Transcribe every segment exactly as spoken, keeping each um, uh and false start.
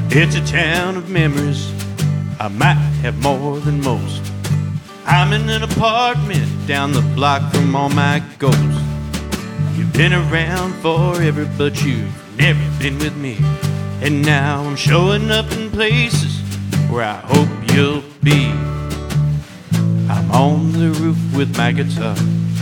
It's a town of memories, I might have more than most. I'm in an apartment down the block from all my ghosts. You've been around forever, but you've never been with me. And now I'm showing up in places where I hope you'll be. I'm on the roof with my guitar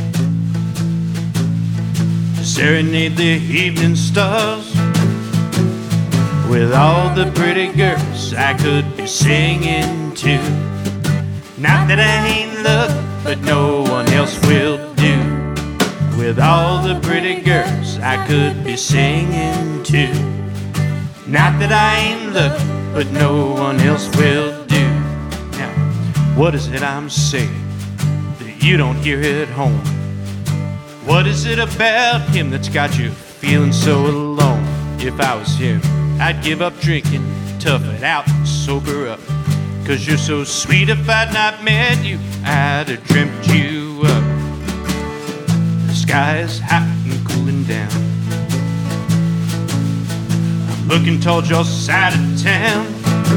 to serenade the evening stars with all the pretty girls I could be singing to. Not that I ain't loved, but no one else will do. With all the pretty girls I could be singing to. Not that I ain't loved, but no one else will do. Now, what is it I'm saying that you don't hear at home? What is it about him that's got you feeling so alone? If I was him, I'd give up drinking, tough it out, and sober up. Cause you're so sweet, if I'd not met you, I'd have dreamt you up. The sky is hot and cooling down. I'm looking toward your side of town,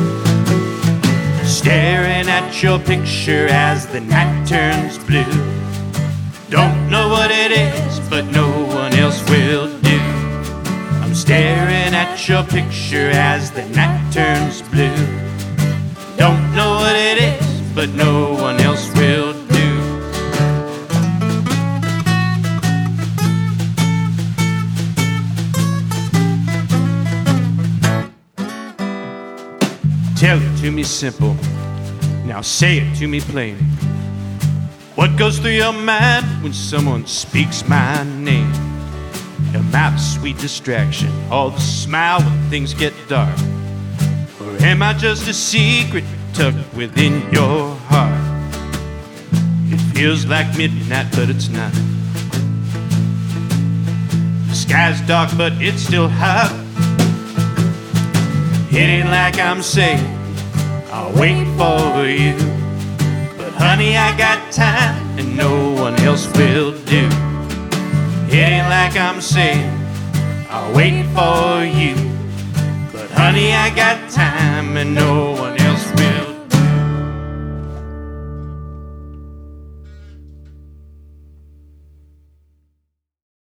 staring at your picture as the night turns blue. Don't know what it is, but no one else will do. I'm staring at your picture as the night turns blue. Don't know what it is, but no one else will do. Tell it to me simple, now say it to me plain. What goes through your mind when someone speaks my name? Am I a sweet distraction, all the smile when things get dark? Or am I just a secret tucked within your heart? It feels like midnight, but it's not. The sky's dark, but it's still hot. It ain't like I'm saying I'll wait for you, but honey, I got time and no one else will do. It ain't like I'm saying I'll wait for you, but honey, I got time and no one else will.